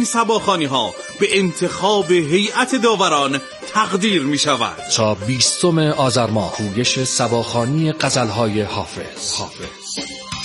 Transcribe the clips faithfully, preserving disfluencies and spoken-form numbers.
سباخوانی ها به انتخاب هیئت داوران تقدیر می شود. تا بیستم آذر ماه پویش سباخوانی غزل‌های حافظ. حافظ.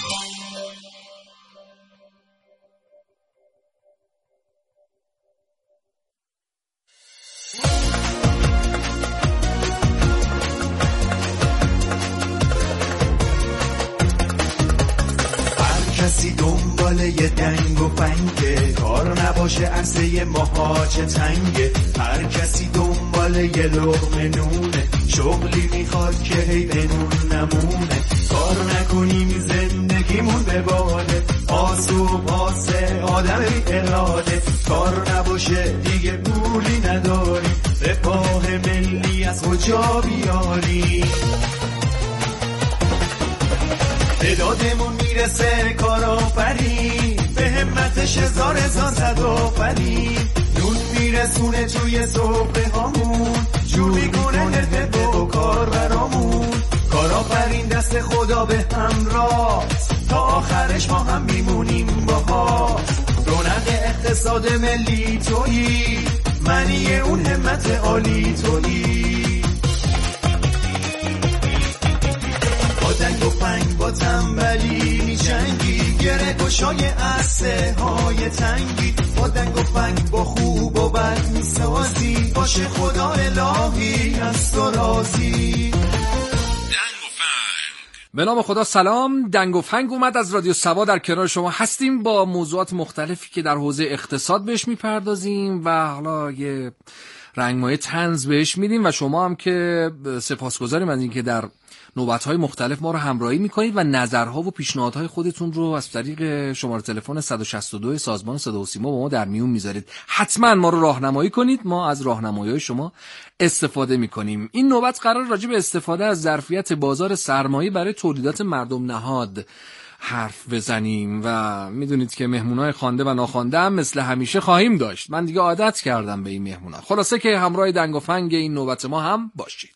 کسی دنبال یه دنگ و فنگه، کار نباشه عرصه ماها چه تنگه. هر کسی دنبال یه لقمه نونه، شغلی میخواد که هی بنون نمونه. کار نکنیم زندگیمون به باده، آس و پاس آدم بی اراده. کار نباشه دیگه پولی نداریم، رفاه ملی از کجا بیاریم؟ به دادمون میرسه کارآفرین، به همتش هزار هزار صدآفرین. نون میرسونه توی سفره هامون، جور میکنه حرفه و کار برامون. کارآفرین دست خدا به همراه، تا آخرش ما هم میمونیم باها. رونق اقتصاد ملی تویی، معنی اون همت عالی تویی. با دنگ و فنگ با تنبلی میچنگی، گره گشای عرصه های تنگی. با دنگ و فنگ با خوب و بد میسازی، باشه خدا الهی از تو راضی. به نام خدا. سلام، دنگ و فنگ اومد از رادیو سوا. در کنار شما هستیم با موضوعات مختلفی که در حوزه اقتصاد بهش میپردازیم و حالا یه رنگمایه طنز بهش میدیم و شما هم که سپاسگزاریم از اینکه در نوبت‌های مختلف ما رو همراهی می‌کنید و نظرها و پیشنهادهای خودتون رو از طریق شماره تلفن صد و شصت و دو سازمان صدا و سیما با ما در میون میذارید. حتما ما رو راهنمایی کنید، ما از راهنمایی‌های شما استفاده می‌کنیم. این نوبت قرار راجع به استفاده از ظرفیت بازار سرمایه برای تولیدات مردم نهاد حرف بزنیم و میدونید که مهمونای خوانده و ناخوانده هم مثل همیشه خواهیم داشت. من دیگه عادت کردم به این مهمونا. خلاصه که همراه دنگ و فنگ این نوبت ما هم باشید.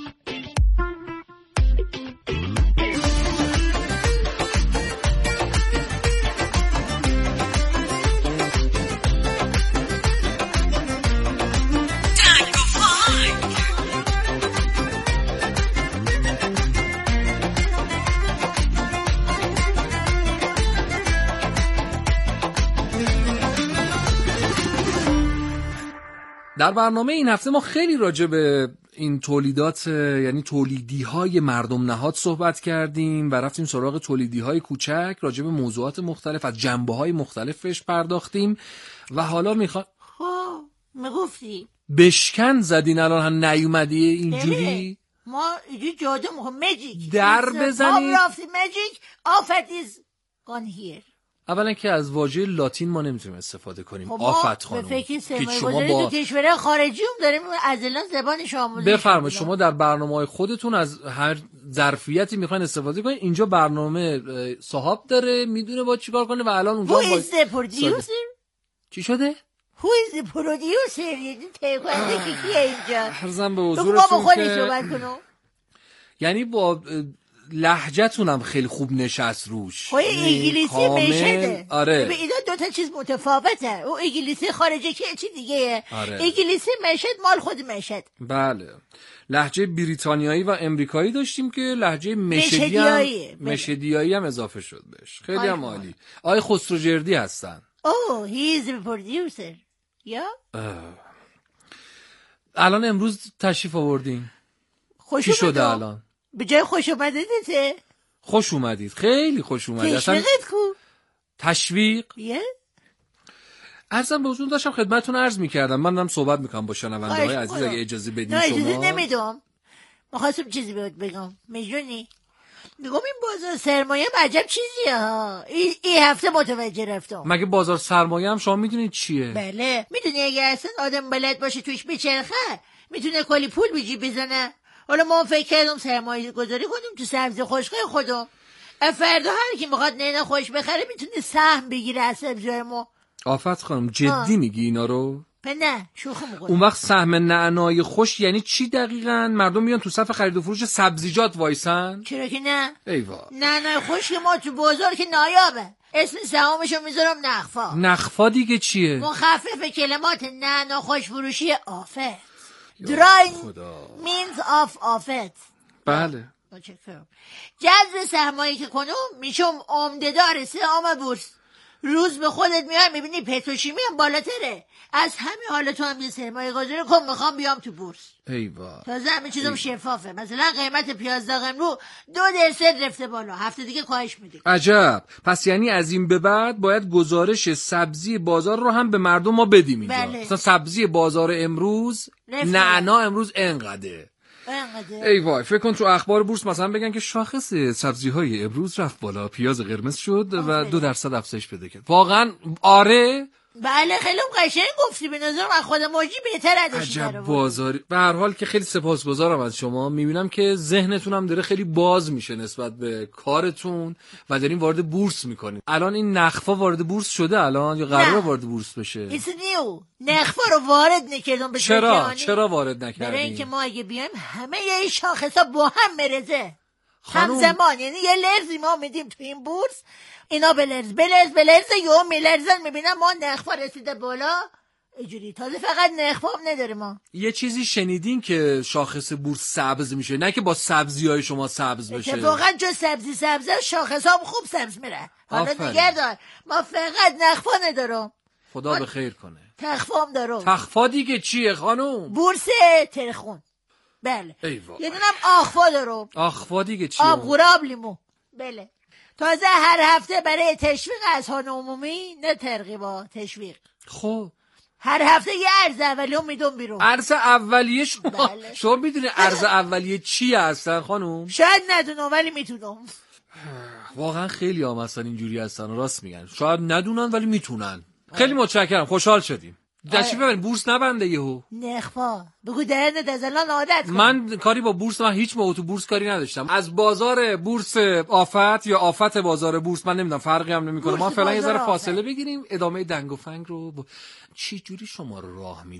در برنامه این هفته ما خیلی راجع به این تولیدات، یعنی تولیدی های مردم نهاد صحبت کردیم و رفتیم سراغ تولیدی های کوچک، راجع به موضوعات مختلف از جنبه های مختلفش پرداختیم و حالا میخواد خب میگفتی بشکن زدین الان هم نیومدی اینجوری ما اینجوری جاده مهم مجیک در بزنید رافتی مجیک آفت ایز گان هیر. اولا که از واژه لاتین ما نمیتونیم استفاده کنیم. خب آفت خانم به فکر که شما با تو کشورهای خارجی هم داریم از الان زبانش آموزش. بفرمایید شما در برنامه‌های خودتون از هر ظرفیتی میخواین استفاده کنین. اینجا برنامه صاحب داره، میدونه با چیکار کنه و الان اونجا Who is the producer؟ چی شده؟ Who is the producer؟ یعنی تکنده که کیه اینجا؟ عرضم به تو با حضورتون خودی که صحبت کنو. یعنی با لهجه‌تونم خیلی خوب نشست روش. خب انگلیسی مشهده. آره. به اینا دو تا چیز متفاوته. او انگلیسی خارجی که چی دیگه؟ آره. انگلیسی مشهد مال خود مشهد. بله. لهجه بریتانیایی و امریکایی داشتیم که لهجه مشهدی هم مشهدیایی هم اضافه شد بهش. خیلی هم عالی. آقای خسروجردی هستن. اوه هی از پرودیوسر. یا؟ الان امروز تشریف آوردین. خوشو چی شده الان؟ به جای خوش اومدیدته؟ خوش اومدید. خیلی خوش اومدید. تشویقت کو؟ تشویق؟ یه؟ عرضم به حضور داشتم خدمتتون عرض می‌کردم. من دارم صحبت می‌کنم با شنونده‌های عزیز اگه اجازه بدین شما. نه اجازه نمیدم. می‌خواستم چیزی بهت بگم. مجنونی؟ میگم این بازار سرمایه عجب چیزیه ها. این ای هفته متوجه رفتم. مگه بازار سرمایه هم شما میدونید چیه؟ بله. میدونی اگه اصلا آدم بلد باشه توش بچرخه میتونه کلی پول به جیب بزنه. حالا ما فکر کردم سرمایه گذاری کنیم تو سبزی خشکای خودم. فردا هر کی میخواد نینه خوش بخره میتونه سهم بگیره از سبزی‌های ما. آفت خانم جدی آه. میگی اینا رو؟ نه شوخی میکنم. اون وقت سهم نعنای خوش یعنی چی دقیقاً؟ مردم میان تو صف خرید و فروش سبزیجات وایسن؟ چرا که نه؟ ایوا نعنای خوش که ما تو بازار که نایابه. اسم سهامشو میذارم نخفا. نخفا دیگه چیه؟ مخفف کلمات نعنا خوشفروشی آفت. Drawing means of آفت. بله. جذب سرمایه که کنم میشم عمده‌دار سهام بورس. روز به خودت میای میبینی پتروشیمی هم بالاتره. از همین حالا تو هم یه سرمایه گذاری کن، میخوام بیام تو بورس. ای وای. تازه همه چیزم شفافه. مثلا قیمت پیاز داغ امرو دو درصد رفته بالا، هفته دیگه کاهش میده. عجب. پس یعنی از این به بعد باید گزارش سبزی بازار رو هم به مردم ما بدیم اینجا. بله. مثلا سبزی بازار امروز نعنا امروز انقدره. ای وای، فکر کن تو اخبار بورس مثلا بگن که شاخص سبزی های امروز رفت بالا، پیاز قرمز شد و دو درصد افزایش پیدا کرد. واقعا آره؟ بله خیلی قشنگ گفتی. به نظرم از خود موجی بهتر اداشی عجب بازاری. به هر حال که خیلی سپاسگزارم از شما. میبینم که ذهنتون هم داره خیلی باز میشه نسبت به کارتون و دارین وارد بورس میکنین. الان این نخفا وارد بورس شده الان یا قراره وارد بورس بشه؟ It's new. نخفا رو وارد نکردم به چرا؟ جهانی. چرا وارد نکردین؟ برای اینکه ما اگه بیایم همه یه شاخصا با هم مرزه. همزمان، یعنی یه لرزی ما میدیم تو این بورس، اینا بلرز بلرز بلرز یهو میلرزن، میبینم ما نخفا رسیده بالا اینجوری. تازه فقط نخفا هم نداره. ما یه چیزی شنیدین که شاخص بورس سبز میشه، نه که با سبزی های شما سبز بشه. اتفاقا جو سبزی سبزه شاخص هم خوب سبز میره. حالا دیگر دار ما فقط نخفا ندارم. خدا به خیر کنه. تخفام دارم. تخفا دیگه چیه خانوم؟ بورس ترخون. بله. ای وای. یه دونم آخفا دارم. آخفا دیگه چیه؟ آب غراب لیمو. بله. تازه هر هفته برای تشویق اذهان عمومی، نه ترغیبا، تشویق. خب هر هفته یه عرض اولیه میدم بیرون. عرض اولیه شما بله. شما میدونی عرض اولیه چی هستن خانوم؟ شاید ندونم ولی میتونم. واقعا خیلی هم هستن اینجوری هستن، راست میگن. شاید ندونن ولی میتونن. خیلی متشکرم، خوشحال شدیم. داشتی ببین بورس نبنده یهو. نخفا بگو درنت از الان عادت کن. من کاری با بورس، من هیچ موقع تو بورس کاری نداشتم. از بازار بورس آفت یا آفت بازار بورس من نمیدونم، فرقی هم نمیکنه. ما فعلا یه ذره فاصله بگیریم، ادامه دنگ و فنگ رو با... چی جوری شما رو راه میده؟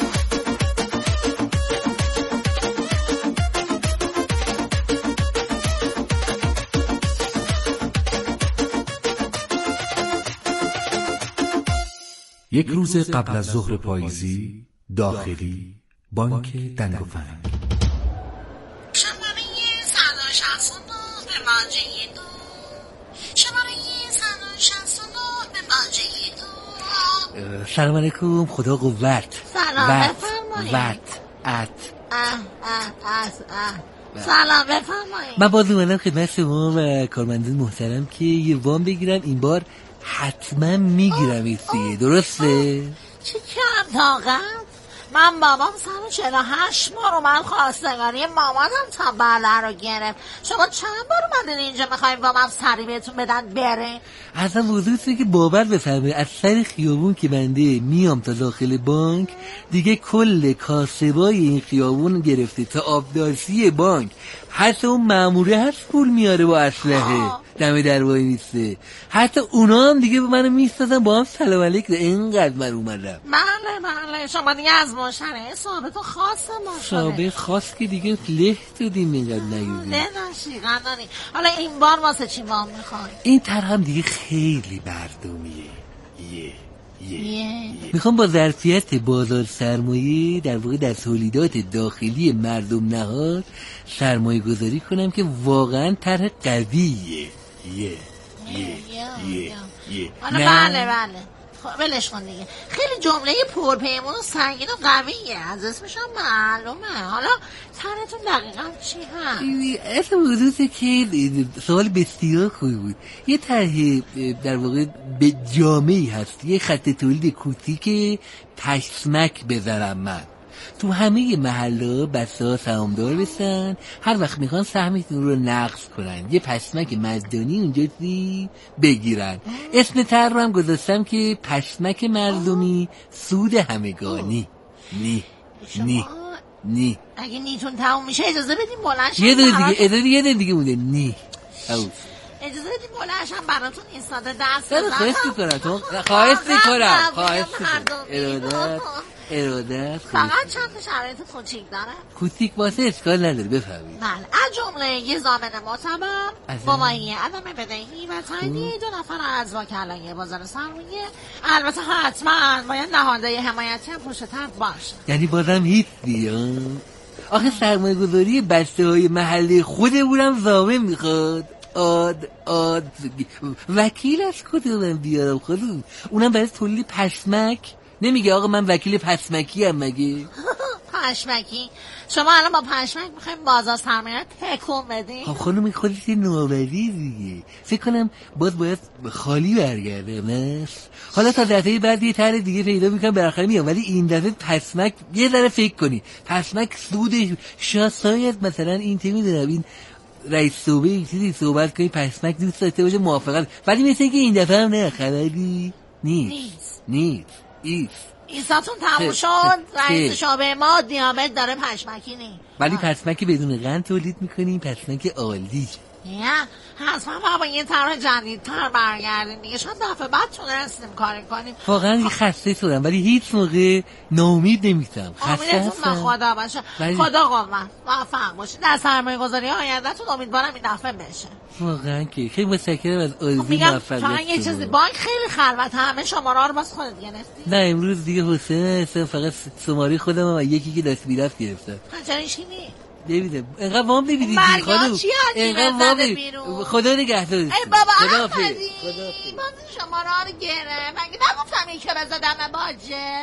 یک روز قبل از ظهر پاییزی، داخلی، بانک دنگ و فنگ. شماره صد و شصت و نه به باجه دو. شماره صد و شصت و نه به باجه دو. سلام علیکم. خدا قوت. سلام بفرمایید. وقت ات اه اه اه اه. سلام بفرمایید. من باز اومدم خدمت شما و کارمندان محترم که یه وام بگیرم. این بار حتما میگیرم این دیگه، درسته؟ چه کم طاقت؟ من بابام سن چهل و هشت ماه رو من خواستگاری مامانم تا بالا رو گرفت. شما چند بار اومدین اینجا میخوایم با من سری بهتون بدن بره؟ اصلا وضوحه که باور بفرمه از سر خیابون که بنده میام تا داخل بانک دیگه کل کاسبای این خیابون گرفته تا آبدارسی بانک. حتی اون ماموره هست پول میاره با اسلحه دم در وای نیسته. حتی اونا هم دیگه به منو میستازن با هم سلام علیکم. اینقدر من اومدم. بله بله شما دیگه از مشتری ثابت و خاص ما شده. ثابت خاص که دیگه له دادیم اینقدر نگیدیم. نه نشی قدانی. حالا این بار واسه چی وام میخوای؟ این طرح هم دیگه خیلی مردمیه. یه یه یه. میخوام با ظرفیت بازار سرمایه در واقع در تولیدات داخلی مردم نهاد سرمایه گذاری کنم که واقعا طرح قویه. یه یه یه یه حالا بله بله خب ولش کن دیگه. خیلی جمله پرپیمون و سنگین و قویه، از اسمش هم معلومه. حالا طرحتون دقیقا چی هست؟ اصلا موضوعه که سوال بسیار خوبی بود. یه طرح در واقع به جامعی هست، یه خط تولید کوچیک پشمک بذارم من تو همه محله. بسته ها سهامدار بشن، هر وقت میخوان سهمشون رو نقص کنن یه پشمک مزدانی اونجا بگیرن. اسم طرح رو هم گذاشتم که پشمک مردمی سود همگانی. نی نی نی. اگه نیتون تموم میشه اجازه بدیم بلند شم. یه دونه دیگه اجازه یه دونه دیگه مونده. نی اجازه بدیم بلند شم براتون ایستاده دست بزنم. خواهش میکنم تو خواهش میکنم خواهش میکنم ارادت اراده است. فقط چند تا شرایط کوچیک داره. کوچیک واسه اشکال نداره، بفرمایید. بله، از جمله یه ضامن معتبر، ممایی عدم بدهی و تایید دو نفر از وکلای بازار سرمایه. البته حتما باید نهادهای حمایتی هم پشت طرف باشه. یعنی بازم هیچ دیگه. آخه سرمایه گذاری بسته های محلی خودمونم ضامن میخواد. آد آد وکیل از کجا من بیارم خودم؟ اونم برای تولید پشمک. نمیگه آقا من وکیل پشمکی هم مگه؟ پشمکی؟ شما الان با پشمک میخوایم بازار سرمایه تکون بدیم؟ خب خانم خودش نوآوری دیگه. فکر کنم باز باید خالی برگرده. نه حالا تا دفعه بعد یه طرح دیگه پیدا میکنم بالاخره میام، ولی این دفعه پشمک یه ذره فکر کنی. پشمک سودش شاید مثلا این چه میدونم این رئیس صوبه چیزی صحبت کنی پشمک دوست داشته باشه موافقت، ولی مثل اینکه این دفعه هم نه خبری نیست. نیست ایست ایستاتون تموم شد. رئیس شعبه ما دیابت داره، پشمکی نیست. ولی پشمک بدون قند تولید میکنیم، پشمک عالی. نه حتما با یه طرح جدیدتر برگردیم دیگه. شاید دفعه بعد تونستیم کاری کنیم. واقعا خسته شدم ولی هیچ موقع ناامید نمیشم. خسته هستم. خدا باشه. بلی... خدا قوت موفق باشید در سرمایه گذاری آیندهتون. امیدوارم این دفعه بشه. واقعا که خیلی متشکرم از آرزوی موفقیت. میگم یه چیزی بانک خیلی خلوت، همه شماره رو باز خودت گرفتی؟ نه امروز دیگه حسین هستم، فقط شماره خودم و یکی که دست میرفت گرفتم. چرا ایشینی؟ نمیدونم اینقدر وام ببینید خانم. اینقدر وام ببینید. خدا نگهدار. ای بابا احمدی باز شماره رو گرفت. مگه نگفتم این که بزدم باجه؟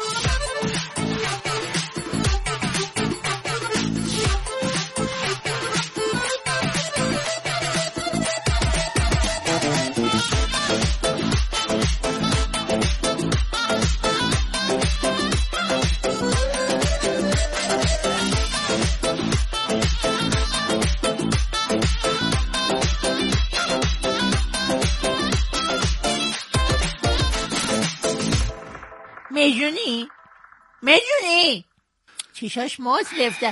مجنونی؟ مجنونی؟ چیشاش ماز لفته.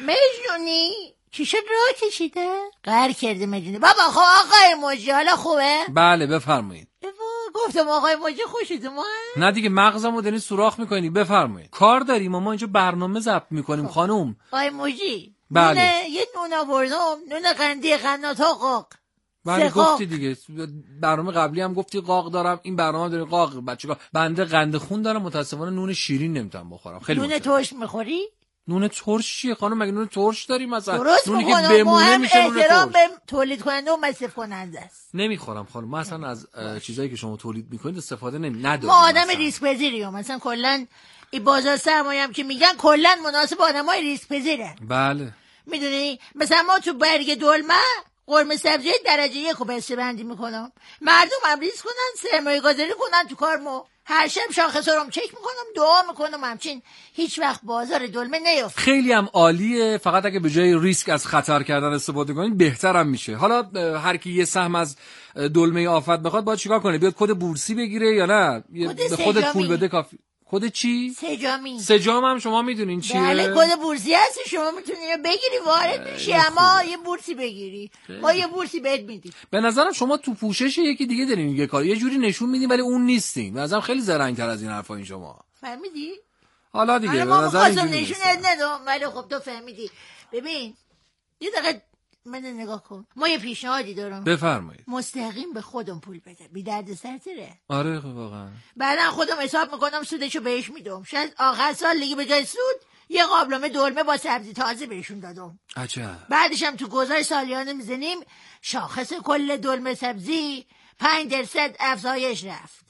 مجنونی؟ چیشا را کشیده؟ قهر کرده مجنونی. بابا خب آقای موجی حالا خوبه؟ بله بفرمایید. گفتم آقای موجی خوشید ما؟ نه دیگه مغزمو دارین سوراخ میکنی. بفرمایید. کار داریم ما اینجا برنامه ضبط میکنیم خانم. آقای موجی بله. نونه یه نون آوردم، نون قندی قنات ها قاق. بله گفتی دیگه، برنامه قبلی هم گفتی قاق دارم، این برنامه داره قاق. بچه‌ها بنده قند خون دارم، متاسفانه نون شیرین نمیتونم بخورم. خیلی نون ترش میخوری؟ نون ترش چیه خانم؟ مگه نون ترش داریم مثلا؟ نونی که بمونه میشه نون ترش. به تولید کننده و مصرف کننده است. نمیخورم خانم. من اصلا از چیزایی که شما تولید میکنید استفاده نمی ندارم. ما آدم ریسک پذیریم. مثلا کلا این بازار سرمایه هم که میگن کلا مناسب آدمای ریسک پذیرن. بله. میدونی مثلا ما تو برگ دلمه قرمه سبزی درجه یک رو بسته بندی میکنم. مردم هم ریسک کنن، سرمایه گذاری کنن تو کارمو. هر شب شاخص رو چک میکنم، دعا میکنم همچین هیچ وقت بازار دلمه نیفته. خیلی هم عالیه، فقط اگه به جای ریسک از خطر کردن استفاده کنید بهترم میشه. حالا هر کی یه سهم از دلمه آفت بخواد باید چیکار کنه؟ بیاد کد بورسی بگیره یا نه به خودت پول بده کافی؟ کد چی؟ سجامی. سجام هم شما میدونین چیه؟ بله کد بورسی هست، شما میتونی بگیری وارد بشی، اما یه بورسی بگیری. ما یه بورسی بهت میدیم. به نظرم شما تو پوشش یکی دیگه دارین یه کار، یه جوری نشون میدین ولی اون نیستین. به نظرم خیلی زرنگ‌تر از این حرفا این شما. فهمیدی؟ حالا دیگه به نظر اینجوری نشونت ندم ولی خب تو فهمیدی. ببین یه دقیقه من نگاه کن، ما یه پیشنهادی دارم. بفرمایید. مستقیم به خودم پول بده، بی درد سرتره. آره واقعا. بعدا خودم حساب میکنم سودشو بهش میدم. شاید آخر سال دیگه به جای سود یه قابلمه دلمه با سبزی تازه بهشون دادم. عجب. بعدش هم تو گذار سالیانه میزنیم شاخص کل دلمه سبزی پنج درصد افزایش رفت.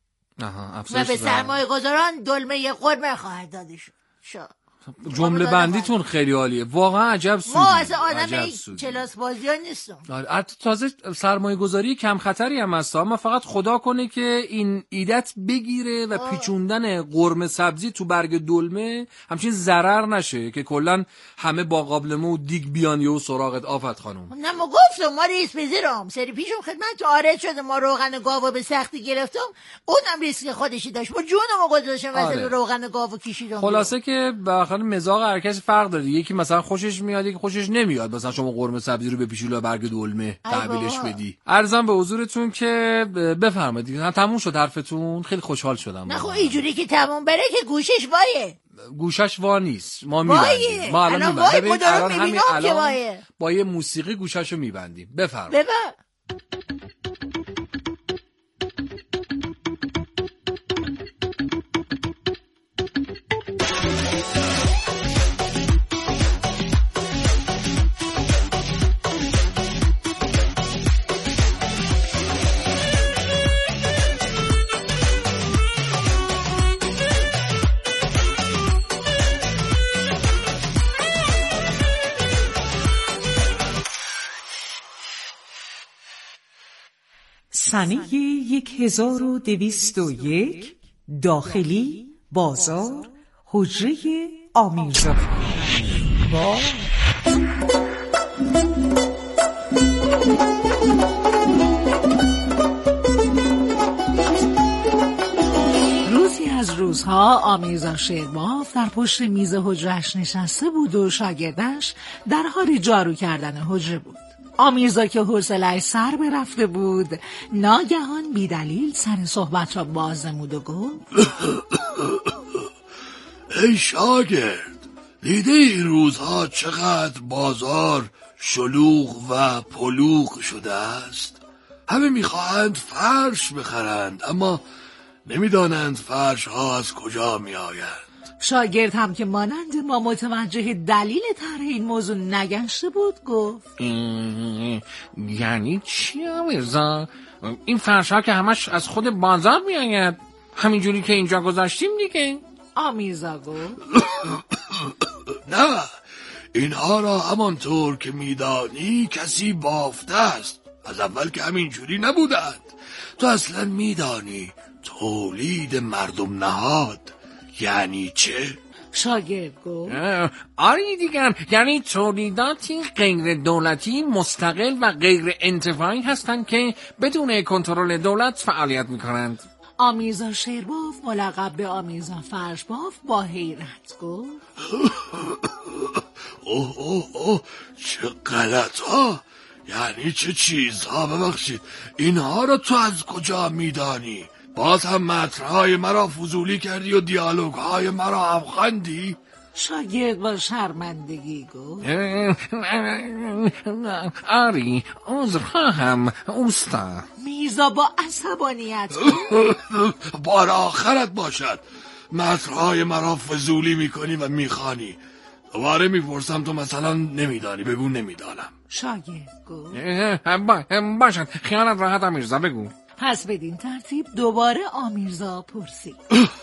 آها افزایش. و به سرمایه گذاران دلمه یه قرمه خواهد دادشون. شا جمله بندیتون خیلی عالیه، واقعا عجب سودی. ما از آدم کلاس بازی ها نیستم. تازه سرمایه گذاری کم خطری هم هست، اما فقط خدا کنه که این ایدت بگیره و آه. پیچوندن قرمه سبزی تو برگ دلمه همچین ضرر نشه که کلا همه با قابلمه و دیگ بیان یهو سراغت آفت خانم. نه ما گفتم ما ریس پذیرم، سری پیشم خدمت عارض شده، ما روغن گاو به سختی گرفتم، اونم ریسک خودشی داشت، ما جونمو گذاشتم واسه روغن گاو کشیدم. خلاصه که بالاخره بالاخره مزاج هر کسی فرق داره. یکی مثلا خوشش میاد، یکی خوشش نمیاد. مثلا شما قرمه سبزی رو بپیچی لای برگ دلمه تحویلش بدی. عرضم به حضورتون که بفرمایید دیگه. تموم شد حرفتون؟ خیلی خوشحال شدم. نه خب اینجوری که تموم بره که گوشش وایه. گوشش وا نیست، ما میبندیم. ما الان میبندیم. الان همین الان با یه موسیقی گوششو میبندیم. بفرمایید. سنه یک هزار و دویست و یک، داخلی، بازار، حجره آمیرزا. با روزی از روزها آمیرزا شیرباف در پشت میز حجره‌اش نشسته بود و شاگردش در حال جارو کردن حجره بود. آمیرزا که حوصله‌اش سر برفته بود ناگهان بی دلیل سر صحبت را باز نمود و گفت ای شاگرد، دیده این روزها چقدر بازار شلوغ و پلوغ شده است؟ همه میخواهند فرش بخرند اما نمیدانند فرش ها از کجا می آیند. شاگرد هم که مانند ما متوجه دلیل طرح این موضوع نگشته بود گفت یعنی چی آمیرزا؟ این فرش ها که همش از خود بازار می آید، همینجوری که اینجا گذاشتیم دیگه. آمیرزا گفت نه، اینها را همانطور که میدانی کسی بافته است. از اول که همینجوری نبودند. تو اصلا میدانی تولید مردم نهاد یعنی چه؟ شاگرد گفت آره دیگر، یعنی تولیداتی غیر دولتی مستقل و غیر انتفاعی هستند که بدون کنترل دولت فعالیت میکنند. آمیرزا شیرباف ملقب به آمیرزا فرشباف با حیرت گفت اوه اوه اوه چه غلط ها، یعنی چه چیزها؟ ببخشید اینها را تو از کجا میدانی؟ باز هم متن‌های مرا فضولی کردی و دیالوگ‌های مرا هم خواندی؟ شاگرد با شرمندگی گفت آری عذرها هم اوستا. میرزا با عصبانیت بار آخرت باشد. متن‌های مرا فضولی میکنی و میخوانی. دوباره میپرسم تو مثلا نمیدانی، بگو نمیدانم. شاگرد گفت با باشد، خیالت راحت آمیرزا، بگو. پس بدین ترتیب دوباره آمیرزا پرسید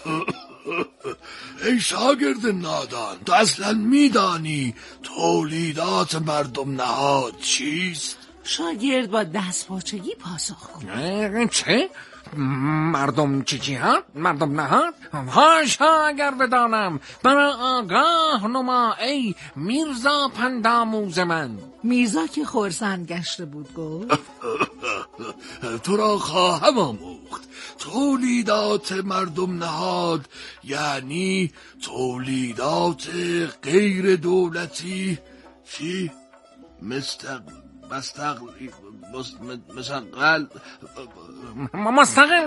ای شاگرد نادان، تو اصلا میدانی تولیدات مردم نهاد چیست؟ شاگرد با دستپاچگی پاسخ گفت چه؟ مردم چی چی ها؟ مردم نهاد؟ هاشا اگر بدانم، برای آگاه نما ای میرزا پندآموز من. میرزا که خرسند گشته بود گفت تو را خواهم آموخت. تولیدات مردم نهاد یعنی تولیدات غیر دولتی. چی؟ مستقل مستقل مستقل مستقل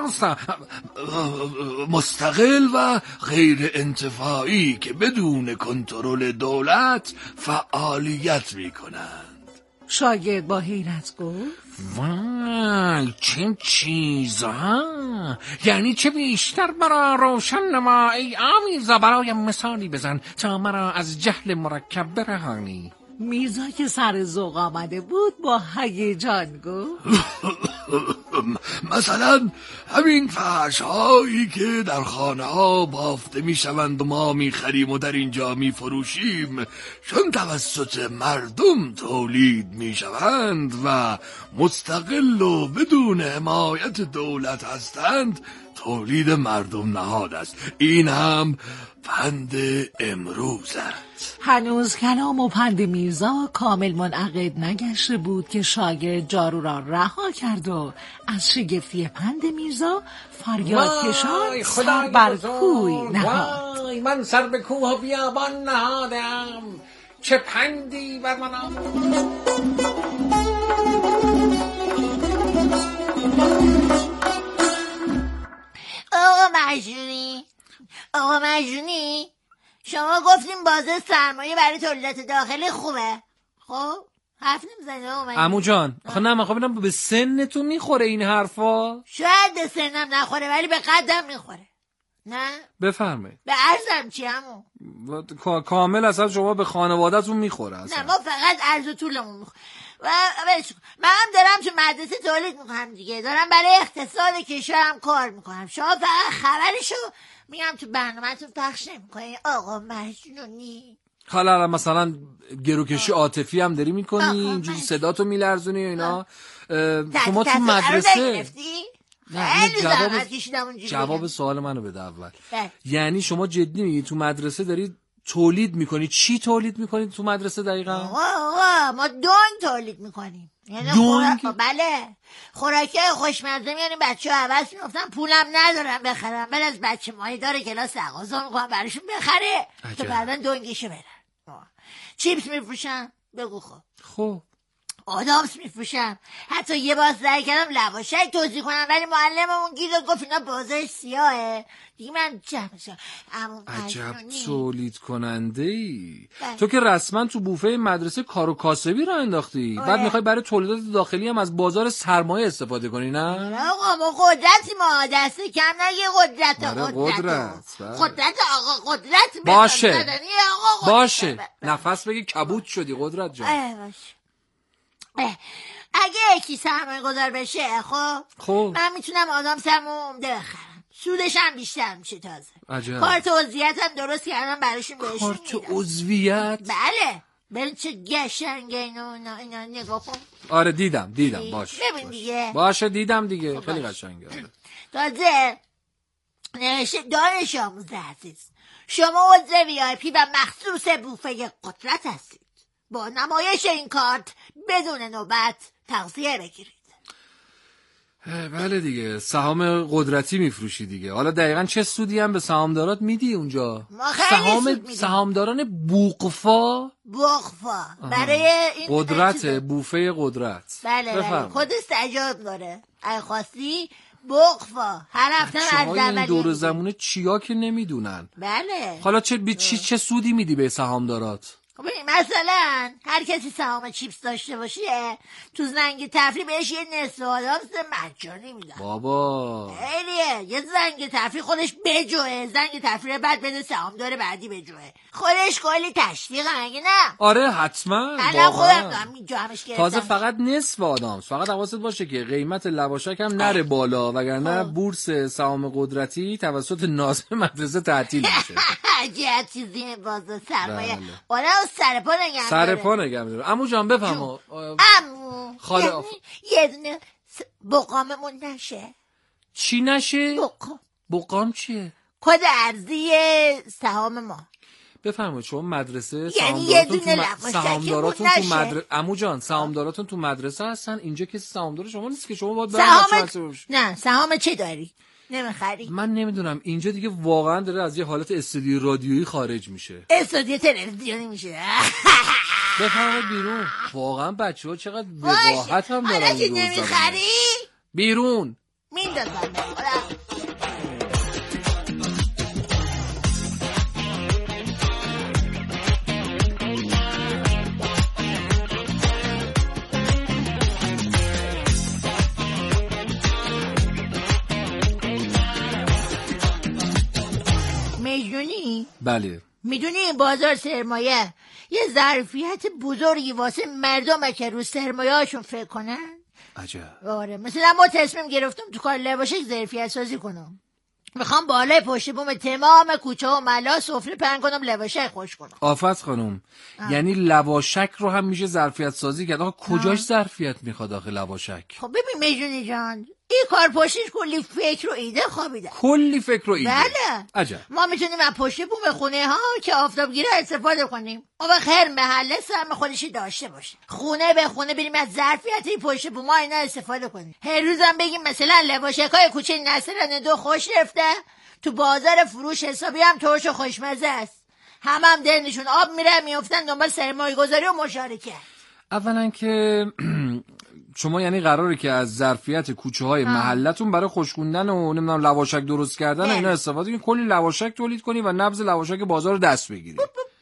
مستقل و غیر انتفاعی که بدون کنترل دولت فعالیت می کنند. شاگرد با حیرت گفت وای چه چیزها، یعنی چه بیشتر برای روشن نما ای آمیرزا، برایم مثالی بزن تا مرا از جهل مرکب برهانی. میرزا که سر ذوق آمده بود با هیجان گفت مثلا همین فرش هایی که در خانه ها بافته می شوند و ما می خریم و در اینجا می فروشیم، چون توسط مردم تولید می شوند و مستقل و بدون حمایت دولت هستند، تولید مردم نهاد است. این هم پند امروز است. هنوز کلام و پند میرزا کامل منعقد نگشته بود که شاگرد جارو را رها کرد و از شگفتی پند میرزا فریاد کشان سر بر کوی نهاد. ای من سر به کوه و بیابان نهادم، چه پندی بر من آمد. آقا مجنونی آقا مجنونی شما گفتیم بازار سرمایه برای تولیدات داخلی خوبه، خب حرف نمیزنی آقا مجنونی؟ عمو جان خب نه من خب ببینم به سنتون میخوره این حرفا؟ شاید به سنم نخوره ولی به قدم میخوره. نه بفرمایید. به عرضم چی عمو؟ کامل اصلا شما به خانواده‌تون میخوره اصلا. نه ما فقط عرض و طولمون میخوره. و من هم دارم تو مدرسه تولید میکنم دیگه، دارم برای اقتصاد کشورم کار میکنم. شما فقط خبرشو میگم تو برنامه‌تون پخش نمیکنی آقا مجنونی. حالا مثلا گروکشی عاطفی هم داری میکنی، اینجوری صداتو میلرزونی و اینا. شما تو مدرسه نه جواب جواب, جواب سوال منو بده اول. یعنی شما جدی میگی تو مدرسه داری تولید میکنی؟ چی تولید میکنی تو مدرسه دقیقا؟ آقا آقا ما دونگ تولید میکنیم. یعنی دونگ؟ خورا... بله خوراکی خوشمزه میاریم بچه ها عوض میفتن، پولم ندارم بخرم، بعد از بچه ماهی داره کلاس تقاضا میکنم براشون بخره تو بعدا دونگیشو برن. چیپس میفروشم بگو خب خب آدامس میفروشم، حتی یه بار سعی کردم لواشک توضیح کنم ولی معلممون گیر گفت اینا بازار سیاهه دیگه. من چه میشم عجب تولید کننده ای. تو که رسما تو بوفه مدرسه کار و کاسبی را انداختی. بعد میخوای برای تولیدات داخلی هم از بازار سرمایه استفاده کنی؟ نه آقا ما قدرتی ما دست کم نگه قدرت قدرت قدرت قدرت آقا قدرت باشه آقا باشه نفس بگی کبود شدی قدرت جان. باشه اگه یکی سرمایه گذار بشه خب خب من میتونم آدم سرمو عمده بخرم، سودش هم بیشتر میشه. تازه عجب. کارت عضویت هم درست کردم براشون بهشون کارت عضویت؟ بله ببین چه گشنگه اینا اینا, اینا نگاه کن. آره دیدم دیدم باشه ببین دیگه باشه دیدم دیگه خیلی قشنگه. تازه نوشته دانش آموزه عزیز شما عضو وی آی پی و مخصوص بوفه قدرت هستید، با نمایش این کارت بدون نوبت تغذیه بگیرید. بله دیگه سهام قدرتی میفروشی دیگه. حالا دقیقاً چه سودی هم به سهامدارات میدی اونجا؟ سهام سهامداران بوقفا بوقفا برای این قدرت بوفه قدرت. بله بله خود استعجاب داره اگه خواستی بوقفا هر هفته از این دور زمونه چیا که نمیدونن. بله حالا چه بی چی چه سودی میدی به سهامدارات؟ مثلا هر کسی سهام چیپس داشته باشه تو زنگ تفریح بهش یه نصف آدامس مجانی میدن. بابا خیلیه. یه زنگ تفریح خودش بجوه، زنگ تفریح بعد بده سهامدار بعدی بجوه، خودش کلی تشویق مگه نه؟ آره حتما. الان خودم دارم جامش گرفتم. تازه فقط نصف آدامس. فقط حواست باشه که قیمت لواشک هم نره بالا وگرنه بورس سهام قدرتی توسط ناظم مدرسه تعطیل میشه. عجب چیزی بازار سرمایه. آره سر پا نگم سر پا نگم داره. عمو جان بفهم. عمو خاله یه دونه بقاممون نشه. چی نشه؟ بقام. بقام چیه؟ کد ارزی سهام ما. بفرمایید شما مدرسه یعنی یه دونه سهامداراتون تو مدرسه عمو جان سهامداراتون تو مدرسه هستن، اینجا کسی سهامدار شما نیست که شما باید سهام نه سهام چه داری؟ نمیخری؟ من نمیدونم اینجا دیگه واقعا داره از یه حالت استودیو رادیویی خارج میشه. استودیو تلویزیونی میشه. بفرمایید بیرون. واقعا بچه‌ها چقدر وقاحت هم دارن. حالا که نمیخری؟ بیرون. میندازم. میدونی؟ بله. میدونی این بازار سرمایه یه ظرفیت بزرگی واسه مردمه که رو سرمایه هاشون فکر کنن؟ عجب. آره مثلا ما تصمیم گرفتم تو کار لباشک ظرفیت سازی کنم. میخوام بالای پشت بوم تمام کوچه و محلا سفره پهن کنم لواشک خوش کنم. آفت خانم آه. یعنی لواشک رو هم میشه ظرفیت سازی کرد. آقا کجاش ظرفیت میخواد آخه لواشک؟ خب ببین میجونی جان این کار پشتش کلی فکر و ایده خوابیده. کلی فکر و ایده. بله. عجب. ما میتونیم از پشت بوم خونه ها که آفتابگیره استفاده کنیم. اون وقت هر محله سهم خودشی داشته باشه. خونه به خونه بریم از ظرفیت این پشت بوم اینا استفاده کنیم. هر روزم بگیم مثلا لواشکای کوچه نصرن دو خوش رفته، تو بازار فروش حسابی هم ترش و خوشمزه است. همه هم دلشون آب میره میافتن دنبال سرمایه گذاری و مشارکت. اولا که شما یعنی قراره که از ظرفیت کوچه های محلتون برای خشکوندن و نمیدونم لواشک درست کردن اینا استفاده کنی، کلی لواشک تولید کنی و نبض لواشک بازار رو دست بگیری.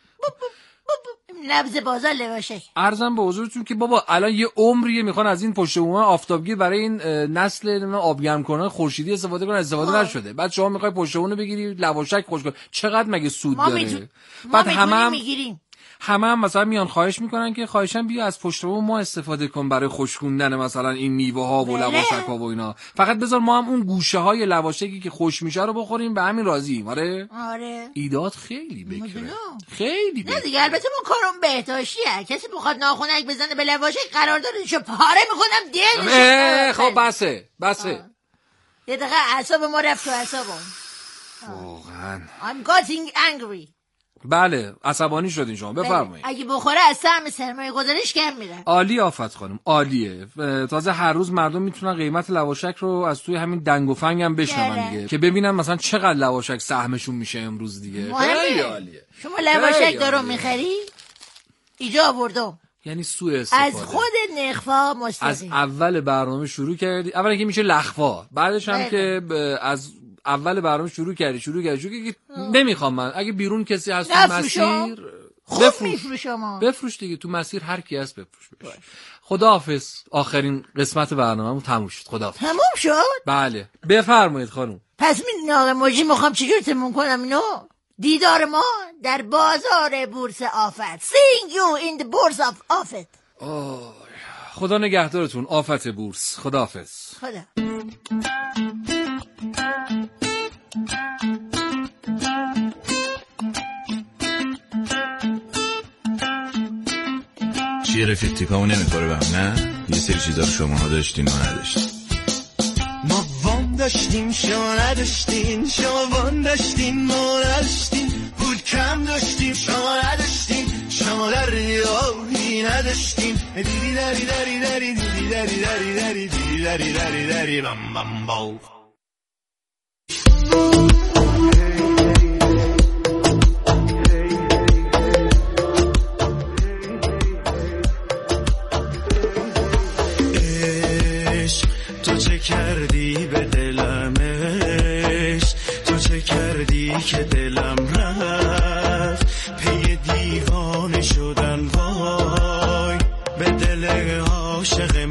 نبض بازار لواشک. عرضم به حضورتون که بابا الان یه عمریه میخوان از این پشت بوم آفتابگیر برای این نسل نمیدونم آبگرم کنه خورشیدی استفاده کنن، استفاده آه. نشده. بعد شما میخوای پشت بوم بگیری لواشک خوش کنی، چقدر مگه سود ما داره؟ میتون... بعد ما همه میگیریم. همه هم مثلا میان خواهش میکنن که خواهشن بیا از پشت بوم ما استفاده کن برای خشکوندن مثلا این میوه ها و لواشک ها و اینا، فقط بذار ما هم اون گوشه های لواشکی که خوش میشه رو بخوریم، به همین راضییم. آره آره ایدات خیلی بکره، خیلی بکره. نه دیگه البته ما کارم بهداشتیه، کسی بخواد ناخونک بزنه به لواشک قراردادشو پاره میکنم دیگه. خب بسه بسه یه دقیقه اعصاب ما رفت تو اعصابم واقعا. I'm getting angry. بله عصبانی شدین شما، بفرمایید. اگه بخوره از سهم سرمایه گذاریش کم میره. عالی آفت خانم، عالیه. تازه هر روز مردم میتونن قیمت لواشک رو از توی همین دنگ و فنگ هم بشنون دیگه، که ببینن مثلا چقدر لواشک سهمشون میشه امروز دیگه. خیلی عالیه. شما لواشک دارو میخری؟ اینجا آوردم. یعنی سوء استفاده از خود نخوا مستقیم. از اول برنامه شروع کردی، اولا که میشه لخوا، بعدش هم که از اول برنامه شروع کردی شروع کردی شروع کردی نمیخوام من، اگه بیرون کسی هست تو مسیر بفروش، بفروش دیگه، تو مسیر هر کی هست بفروش بش. خداحافظ. آخرین قسمت برنامه‌مون تموم شد. خداحافظ. تموم شد؟ بله بفرمایید خانم. پس من ناقه موجی میخوام چجور تموم کنم اینو؟ دیدار ما در بازار بورس آفت. Seeing you in the bourse of آفت. آه. خدا نگهدارتون. آفت بورس. خداحافظ. خدا. چیه رفیق تیکامو نمیخوره به هم؟ نه؟ یه سری چیزا رو شما ها داشتین و نداشتین. ما وام داشتیم شما نداشتین، شما وام داشتین ما نداشتین، پول کم داشتیم شما نداشتین، شما در ریاهی نداشتین. دیدی داری داری داری دیدی داری داری داری دیدی داری داری داری بم بم باو. تو چه کردی به دلمش، تو چه کردی که دلم رفت پی دیوانه شدن، وای به دل عاشق